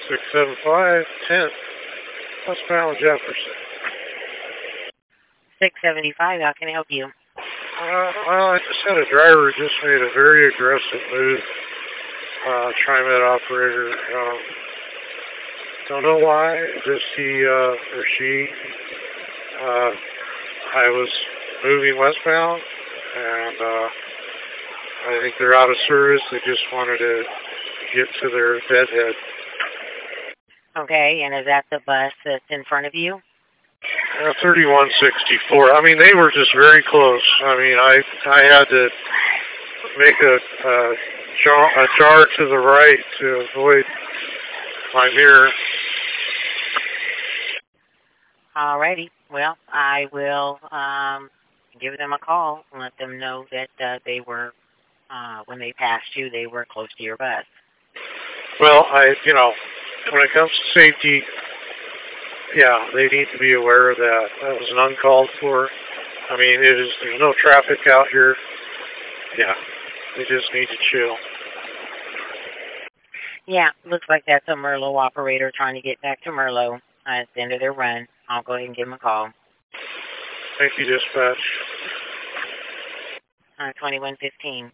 675 10 westbound Jefferson. 675, how can I help you? Well, I just had a driver who just made a very aggressive move. TriMet operator. Don't know why. Just he or she. I was moving westbound, and I think they're out of service. They just wanted to get to their deadhead. Okay, and is that the bus that's in front of you? 3164. I mean, they were just very close. I mean, I had to make a jar to the right to avoid my mirror. Alrighty. Well, I will give them a call and let them know that they were, when they passed you, they were close to your bus. Well, when it comes to safety, yeah, they need to be aware of that. That was an uncalled for. I mean, there's no traffic out here. Yeah, they just need to chill. Yeah, looks like that's a Merlo operator trying to get back to Merlo at the end of their run. I'll go ahead and give them a call. Thank you, dispatch. 2115.